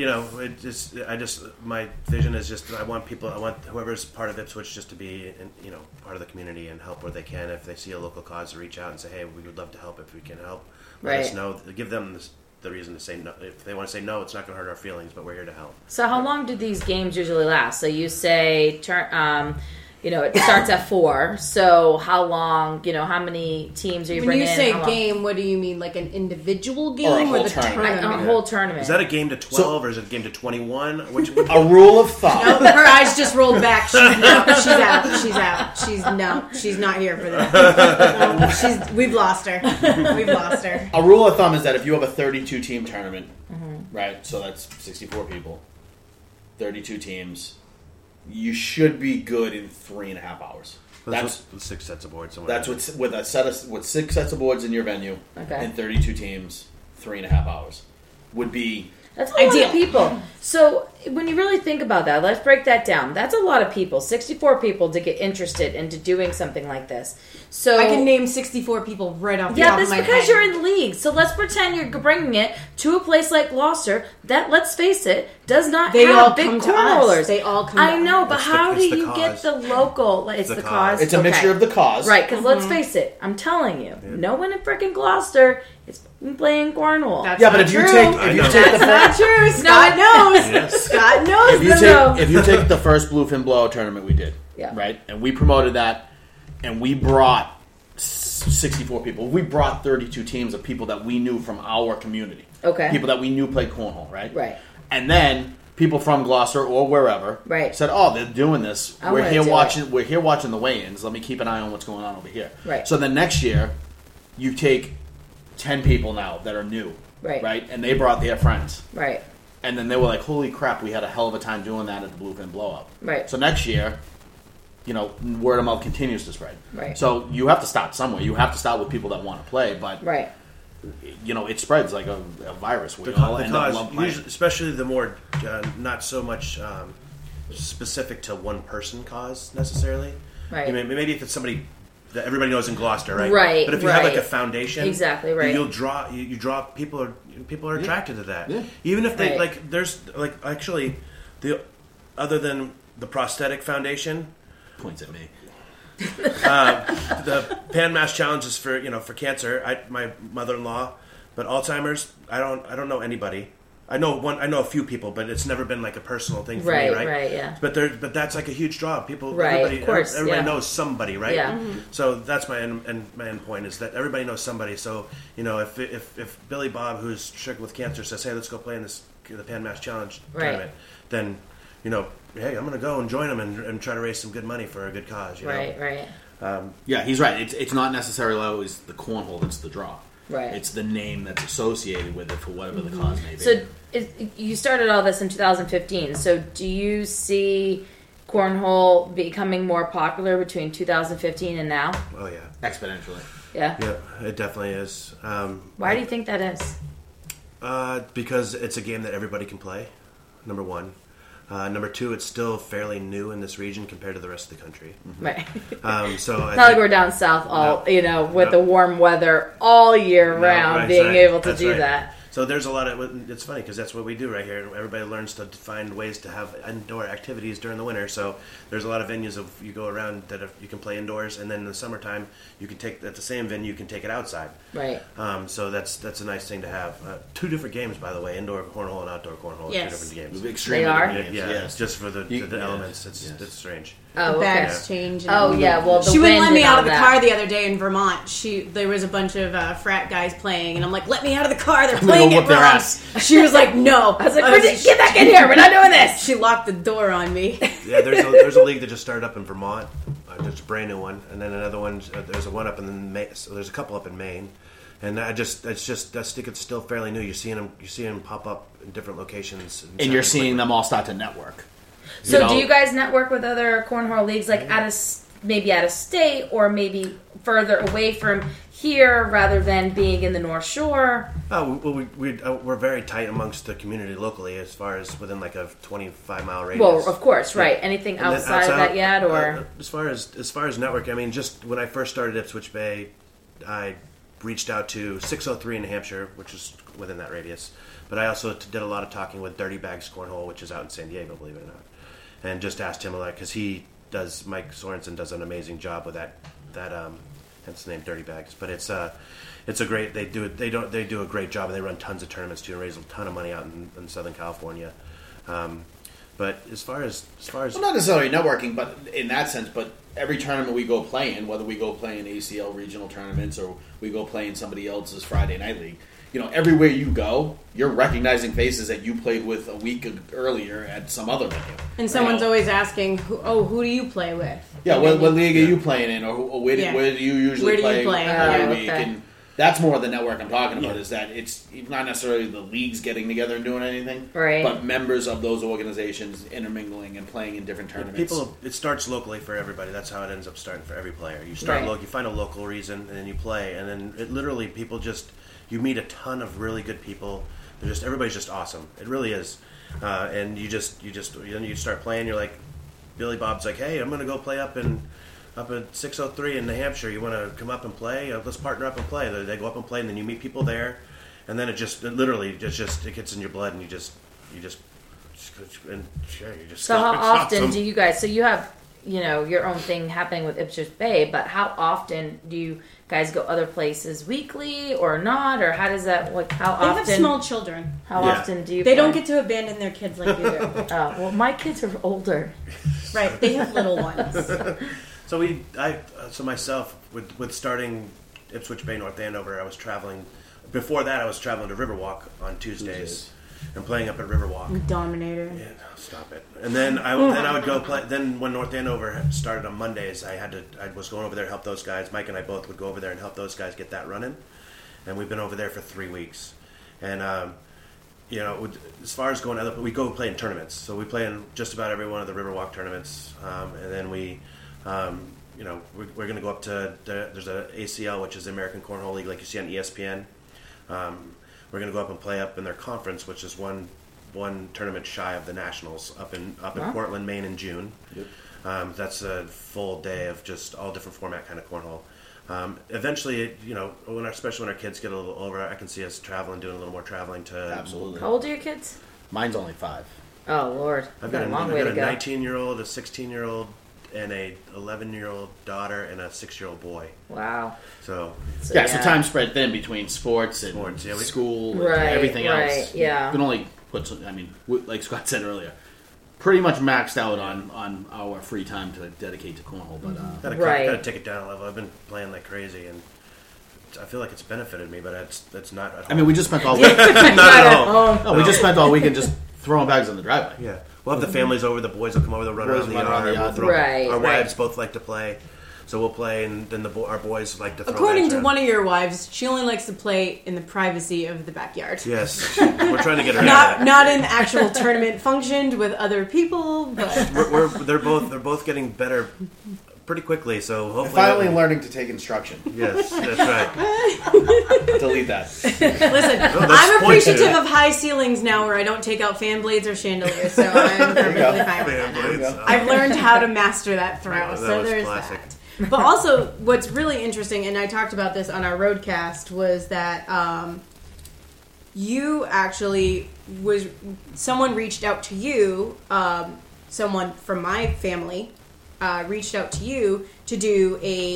D: my vision is just I want whoever's part of Ipswich just to be part of the community and help where they can. If they see a local cause, to reach out and say, hey, we would love to help if we can help. Let us
A: Right.
D: know. Give them the reason to say no. If they want to say no, it's not going to hurt our feelings, but we're here to help.
A: So how long do these games usually last? So you say it starts at 4. So how long? How many teams are you
C: When
A: bringing
C: you
A: in?
C: say
A: How long?
C: game, what do you mean? Like an individual
E: Or a
C: game
E: whole
C: the
E: tournament.
A: A whole tournament.
D: Is that a game to 12 or is it a game to 21? Which
E: A rule of thumb.
C: No, her eyes just rolled back. She's out. She's not here for that. We've lost her.
E: A rule of thumb is that if you have a 32-team tournament, right, so that's 64 people, 32 teams, you should be good in 3.5 hours.
D: That's with 6 sets of boards. Somewhere.
E: That's with 6 sets of boards in your venue
A: Okay.
E: and 32 teams, 3.5 hours would be.
A: That's a lot
C: Ideal.
A: of people. So when you really think about that, let's break that down. That's a lot of people. 64 people to get interested into doing something like this. So
C: I can name 64 people right off the
A: yeah,
C: top
A: that's
C: of my
A: because
C: head.
A: you're in league. So let's pretend you're bringing it to a place like Gloucester that, let's face it, does not
C: They all
A: have big
C: come to us.
A: cornrollers.
C: They all come to
A: I know,
C: us.
A: but
D: It's
A: how
D: the
A: do you
D: cause.
A: get the local? It's
D: the
A: the
D: cause.
A: cause.
E: It's a
A: Okay.
E: mixture of the cause.
A: Right, because let's face it, I'm telling you, no one in freaking Gloucester is playing cornhole.
C: That's
E: Yeah, but
C: not
E: if you
C: true.
E: take
D: I
E: if you
D: know.
E: take the
C: That's
E: first,
C: not true. Scott knows.
D: Yes.
C: Scott knows.
E: if you take the first Bluefin Blowout tournament we did,
A: Yeah.
E: right, and we promoted that, and we brought 64 people. We brought 32 teams of people that we knew from our community.
A: Okay.
E: People that we knew played cornhole, right?
A: Right.
E: And then people from Gloucester or wherever
A: Right.
E: said, "Oh, they're doing this.
A: I
E: We're
A: wanna
E: here
A: do
E: watching. We're here watching the weigh-ins. Let me keep an eye on what's going on over here."
A: Right.
E: So the next year, you take 10 people now that are new,
A: Right.
E: and they brought their friends,
A: Right.
E: and then they were like, "Holy crap, we had a hell of a time doing that at the Bluefin Blowout."
A: Right.
E: So next year, word of mouth continues to spread.
A: Right.
E: So you have to start somewhere. You have to start with people that want to play, but
A: Right.
E: it spreads like a virus. We
D: The
E: all end up
D: cause,
E: playing.
D: usually, especially the more not so much specific to one person cause necessarily.
A: Right.
D: Maybe if it's somebody that everybody knows in Gloucester, right?
A: Right,
D: But if you have like
A: right.
D: a foundation,
A: Exactly, right.
D: You'll draw. You draw people are attracted to that.
E: Yeah.
D: Even if they
A: Right.
D: there's actually the other than the prosthetic foundation.
E: Points at me.
D: The Pan Mass Challenge is for cancer. My mother-in-law, but Alzheimer's. I don't know anybody. I know a few people, but it's never been like a personal thing for
A: Right,
D: me, right?
A: right, yeah.
D: But that's like a huge draw. People,
A: Right,
D: everybody,
A: of course,
D: everybody
A: yeah.
D: knows somebody, right?
A: Yeah.
D: So that's my end point is that everybody knows somebody. So if Billy Bob, who's stricken with cancer, says, "Hey, let's go play in the Pan Mass Challenge
A: Right.
D: tournament," then hey, I'm going to go and join them and try to raise some good money for a good cause. You know?
A: Right.
E: Yeah, he's right. It's not necessarily always the cornhole that's the draw.
A: Right.
E: It's the name that's associated with it for whatever the cause may be.
A: So you started all this in 2015. So do you see cornhole becoming more popular between 2015 and now?
D: Oh yeah,
E: exponentially.
A: Yeah.
D: yeah, it definitely is.
A: Why do you think that is?
D: Because it's a game that everybody can play. Number one. Number two, it's still fairly new in this region compared to the rest of the country.
A: Right.
D: So
A: It's not like we're down south with the warm weather all year round, being able to do that.
D: So there's a lot of. It's funny because that's what we do right here. Everybody learns to find ways to have indoor activities during the winter. So there's a lot of venues of you go around that you can play indoors, and then in the summertime you can take at the same venue you can take it outside.
A: Right.
D: So that's a nice thing to have. Two different games, by the way, indoor cornhole and outdoor cornhole.
C: Yes.
D: Two different games.
E: Extremely
A: They are?
E: different games,
D: Yeah,
E: yes.
D: just for the elements. It's strange.
A: Oh,
C: The
A: okay.
C: bags change. and-
A: Oh, yeah. Well, the
C: She wouldn't
A: wind
C: let me
A: and
C: out
A: all
C: of the
A: that.
C: car the other day in Vermont. There was a bunch of frat guys playing, and I'm like, "Let me out of the car! They're
E: gonna
C: playing
E: whoop
C: it
E: their
C: wrong."
E: ass.
C: She was like, "No."
A: I was like, get back in here. We're not doing this.
C: She locked the door on me.
D: Yeah, there's a league that just started up in Vermont. There's a brand new one, and then another one. There's a one up in so there's a couple up in Maine, and I think it's still fairly new. You're seeing them pop up in different locations,
E: And you're seeing them all start to network.
A: So do you guys network with other cornhole leagues, like maybe out of state or maybe further away from here rather than being in the North Shore?
D: Oh, well, we're very tight amongst the community locally, as far as within like a 25-mile radius.
A: Well, of course, right. Anything
D: And then
A: outside of that yet, or
D: as far as network, I mean, just when I first started Ipswich Bay, I reached out to 603 in New Hampshire, which is within that radius. But I also did a lot of talking with Dirty Bags Cornhole, which is out in San Diego, believe it or not, and just asked him a lot because Mike Sorensen does an amazing job with that. Hence the name Dirty Bags, but it's a great. They do a great job, and they run tons of tournaments too, and raise a ton of money out in Southern California. But as far as
E: Well, not necessarily networking, but in that sense. But every tournament we go play in, whether we go play in ACL regional tournaments or we go play in somebody else's Friday night league, everywhere you go, you're recognizing faces that you played with a week earlier at some other venue.
C: And someone's always asking, who do you play with?
E: Yeah, what league are you playing in, or where do you usually
C: Where do you play?
E: every
A: Oh,
E: week?
A: okay.
E: And that's more the network I'm talking about. Is that it's not necessarily the leagues getting together and doing anything,
A: Right.
E: but members of those organizations intermingling and playing in different tournaments.
D: it starts locally for everybody. That's how it ends up starting for every player. You start
A: Right.
D: you find a local reason, and then you play, and then it literally people you meet a ton of really good people. Everybody's just awesome. It really is, and you start playing. You're like, Billy Bob's like, hey, I'm going to go play up at 603 in New Hampshire. You want to come up and play? Let's partner up and play. They go up and play, and then you meet people there, and then it gets in your blood, and you just
A: so how often do you guys? So you have your own thing happening with Ipswich Bay, but how often do you guys go other places? Weekly or not, or how does that? Like how
C: They
A: often?
C: have small children.
A: How
D: Yeah.
A: often do you?
C: They don't
A: play?
C: get to abandon their kids like you do.
A: Oh, well, my kids are older.
C: Right, they have little ones.
D: So myself, with starting Ipswich Bay, North Andover, I was traveling. Before that, I was traveling to Riverwalk on Tuesdays and playing up at Riverwalk.
C: Dominator.
D: Yeah, stop it. And then I would go play. Then when North Andover started on Mondays, I was going over there to help those guys. Mike and I both would go over there and help those guys get that running. And we've been over there for 3 weeks. And as far as going we go play in tournaments. So we play in just about every one of the Riverwalk tournaments. And then we're going to go up to there's a ACL, which is the American Cornhole League, like you see on ESPN. We're going to go up and play up in their conference, which is one tournament shy of the Nationals up in Portland, Maine in June. Yep. That's a full day of just all different format kind of cornhole. Eventually, especially when our kids get a little older, I can see us doing a little more traveling to.
E: Absolutely.
A: How old are your kids?
E: Mine's only 5.
A: Oh Lord,
D: I've
A: got
D: got
A: a long way to
D: a
A: go.
D: 19-year-old, a 16-year-old, and a 11-year-old daughter and a 6-year-old boy.
A: Wow.
D: So
A: So,
E: Yeah, so time spread thin between sports and
D: Sports,
E: school and
A: Right,
E: everything
A: right,
E: else.
A: yeah.
E: You can only put, like Scott said earlier, pretty much maxed out on our free time to dedicate to cornhole. But
A: Right.
D: Gotta take it down a level. I've been playing like crazy, and I feel like it's benefited me, but it's not. At home.
E: we just spent all week.
D: not at home.
E: No, we just spent all weekend just throwing bags on the driveway.
D: Yeah, we'll have the families over. The boys will come over. They'll run
E: Boys
D: around the
E: run around
D: yard.
E: the yard.
D: We'll throw,
A: Right,
D: our
A: right.
D: wives both like to play, So we'll play, and then our boys like to throw
C: According
D: match
C: to
D: around.
C: one of your wives, she only likes to play in the privacy of the backyard.
D: Yes, we're trying to get her out of
C: Not in actual tournament functioned with other people, but
D: They're both getting better pretty quickly. So hopefully,
F: Finally learning to take instruction.
D: Yes, that's right.
F: Delete that.
C: listen, I'm appreciative of high ceilings now where I don't take out fan blades or chandeliers, so I'm perfectly fine with that now. I've learned how to master that throw,
D: That
C: so
D: was
C: there's
D: classic.
C: that. But also, what's really interesting, and I talked about this on our roadcast, was that you actually someone reached out to you, someone from my family reached out to you to do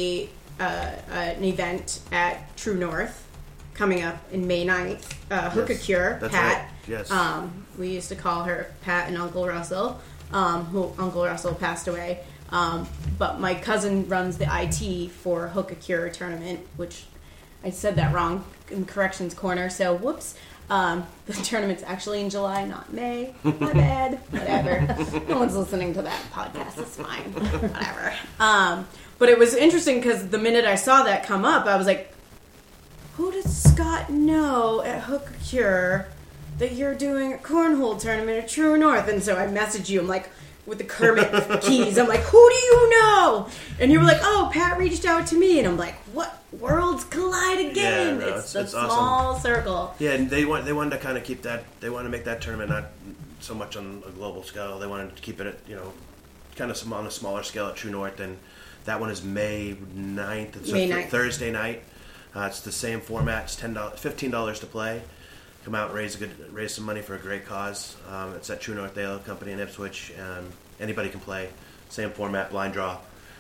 C: an event at True North coming up in May 9th. Hookah Cure,
D: that's
C: Pat.
D: right. Yes.
C: We used to call her Pat and Uncle Russell, who Uncle Russell passed away. But my cousin runs the IT for Hookah Cure tournament, which I said that wrong in the corrections corner, so whoops. The tournament's actually in July, not May. My bad. Whatever. No one's listening to that podcast. It's fine. Whatever. But it was interesting because the minute I saw that come up, I was like, who does Scott know at Hookah Cure that you're doing a cornhole tournament at True North? And so I messaged you. I'm like, with the Kermit keys. I'm like, who do you know? And you were like, oh, Pat reached out to me. And I'm like, what? Worlds collide again.
D: Yeah, no,
C: it's the
D: it's
C: small
D: awesome.
C: circle.
D: Yeah, and they wanted to kind of keep that. They wanted to make that tournament not so much on a global scale. They wanted to keep it at kind of on a smaller scale at True North. And that one is May 9th. It's
C: May
D: a
C: 9th.
D: Thursday night. It's the same format. It's $15 to play. Come out and raise some money for a great cause. It's at True North Ale Company in Ipswich. Anybody can play. Same format, blind draw.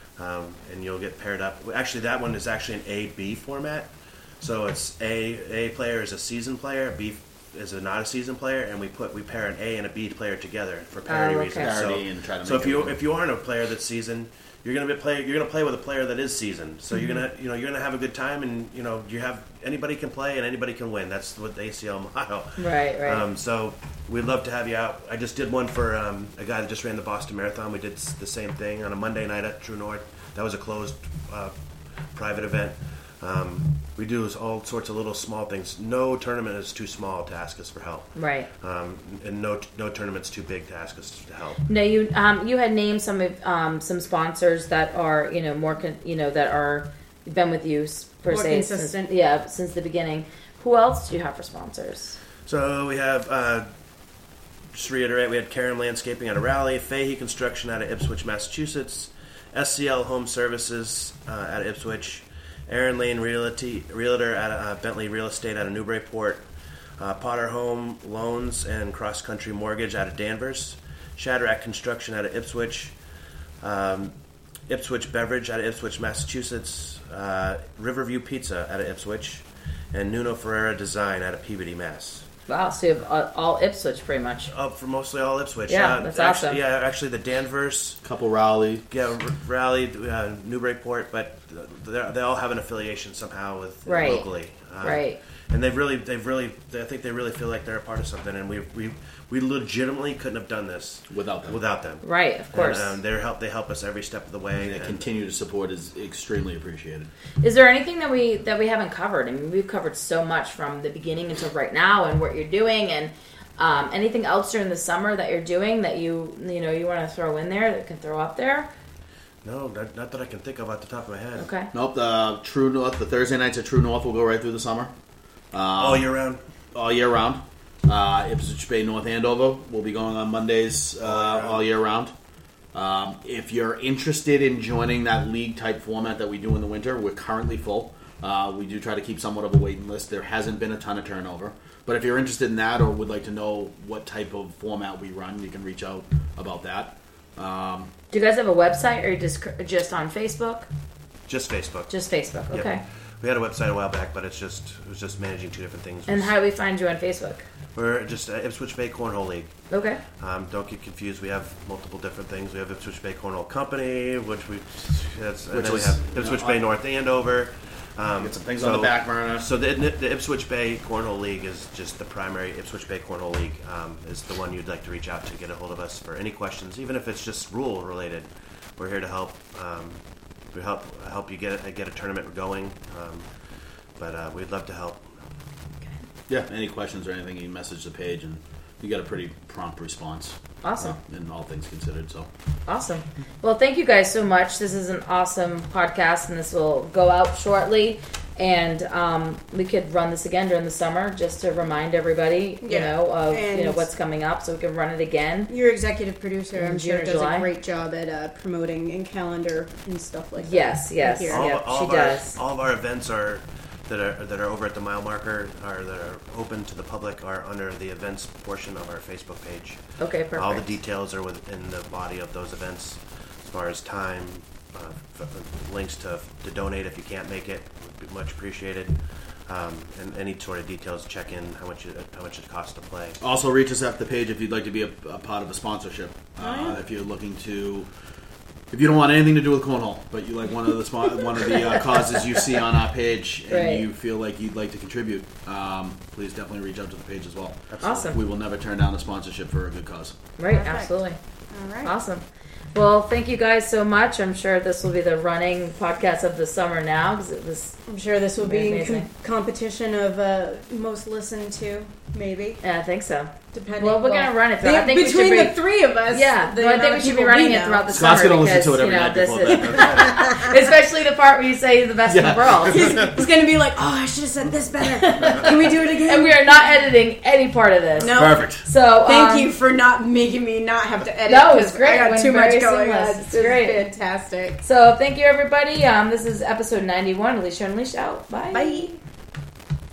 D: And you'll get paired up. Actually, that one is actually an A-B format. So it's A player is a seasoned player, B is not a seasoned player, and we pair an A and a B player together for parity
A: okay.
D: reasons.
E: Parity and try to
D: So
E: make
D: if you aren't a player that's seasoned, you're gonna play with a player that is seasoned. So you're gonna have a good time, and anybody can play and anybody can win. That's what the ACL motto.
A: Right.
D: So we'd love to have you out. I just did one for a guy that just ran the Boston Marathon. We did the same thing on a Monday night at True North. That was a closed private event. We do all sorts of little small things. No tournament is too small to ask us for help.
A: Right.
D: And no tournament's too big to ask us to help.
A: No, you had named some sponsors that are that are been with you per
C: More
A: se
C: consistent.
A: since the beginning. Who else do you have for sponsors?
D: So we have, just to reiterate, we had Karam Landscaping out of Raleigh, Fahey Construction out of Ipswich, Massachusetts, SCL Home Services out of Ipswich, Aaron Lane Realtor out of Bentley Real Estate out of Newburyport, Potter Home Loans and Cross Country Mortgage out of Danvers, Shadrack Construction out of Ipswich, Ipswich Beverage out of Ipswich, Massachusetts, Riverview Pizza out of Ipswich, and Nuno Ferreira Design out of Peabody, Mass.
A: Wow, so you have all Ipswich pretty much.
D: For mostly all Ipswich.
A: Yeah, that's awesome.
D: Yeah, actually the Danvers,
E: couple Raleigh.
D: yeah, Raleigh, Newburyport, but they all have an affiliation somehow with
A: Right.
D: locally.
A: Right.
D: And I think they really feel like they're a part of something, and we legitimately couldn't have done this
E: Without them.
A: Right, of course.
D: And they help us every step of the way.
E: Their
D: and-
E: continued support is extremely appreciated.
A: Is there anything that we haven't covered? I mean, we've covered so much from the beginning until right now, and what you're doing, and anything else during the summer that you're doing that you want to throw in there that can throw up there?
D: No, not that I can think of off the top of my head.
A: Okay.
E: Nope, the True North, the Thursday nights at True North will go right through the summer.
D: All year round.
E: All year round. Ipswich Bay, North Andover will be going on Mondays all year round. If you're interested in joining that league type format that we do in the winter, we're currently full. We do try to keep somewhat of a waiting list. There hasn't been a ton of turnover. But if you're interested in that or would like to know what type of format we run, you can reach out about that.
A: Do you guys have a website, or you just on Facebook?
D: Just Facebook.
A: Just Facebook.
D: Yeah.
A: Okay.
D: We had a website a while back, but it was just managing two different things.
A: And how do we find you on Facebook?
D: We're just Ipswich Bay Cornhole League.
A: Okay.
D: Don't get confused. We have multiple different things. We have Ipswich Bay Cornhole Company, and then we have Ipswich Bay North Andover.
E: Get some things on the back burner.
D: So the Ipswich Bay Cornhole League is just the primary. Ipswich Bay Cornhole League is the one you'd like to reach out to get a hold of us for any questions, even if it's just rule related. We're here to help. we help you get a tournament going. But we'd love to help.
E: Yeah, any questions or anything, you message the page, and you get a pretty prompt response.
A: Awesome.
E: In all things considered, so.
A: Awesome. Well, thank you guys so much. This is an awesome podcast, and this will go out shortly. And we could run this again during the summer just to remind everybody, you know, of what's coming up, so we can run it again.
C: Your executive producer, I'm sure,
A: June or
C: does
A: July.
C: a great job at promoting and calendar and stuff like that.
A: Yes.
C: Here.
A: She does.
D: All of our events that are over at the mile marker that are open to the public are under the events portion of our Facebook page.
A: Okay, perfect.
D: All the details are within the body of those events, as far as time, links to donate if you can't make it would be much appreciated, and any sort of details. Check in how much it costs to play.
E: Also, reach us at the page if you'd like to be a part of a sponsorship. If you're looking to. If you don't want anything to do with cornhole, but you like one of the causes you see on our page, and you feel like you'd like to contribute, please definitely reach out to the page as well.
A: Absolutely. Awesome.
E: We will never turn down a sponsorship for a good cause.
A: Right,
C: Perfect.
A: absolutely.
C: All right.
A: Awesome. Well, thank you guys so much. I'm sure this will be the running podcast of the summer now, because it was.
C: I'm sure this will be in
A: amazing.
C: Competition of most listened to, maybe.
A: Yeah, I think so.
C: Depending.
A: Well, we're gonna run it through. I think we
C: between
A: should
C: the three of us.
A: Yeah,
C: the
A: no, I
C: amount
A: think we
C: of
A: should be
C: people
A: running
C: we
A: it
C: know.
A: throughout the
E: Scott's
A: summer
E: gonna listen
A: because,
E: to it every
A: you know,
E: night
A: this
E: before
A: is, especially the part where you say the best in the world.
C: He's gonna be like, "Oh, I should have said this better. Can we do it again?"
A: And we are not editing any part of this.
C: No.
E: Perfect.
A: So
C: Thank you for not making me not have to edit.
A: No, it's
C: 'cause
A: great.
C: I got
A: Went
C: too much
A: very
C: going on.
A: seamless.
C: It's
A: It's great.
C: fantastic.
A: So thank you, everybody. This is episode 91. Alicia Unleashed out. Bye.
C: Bye.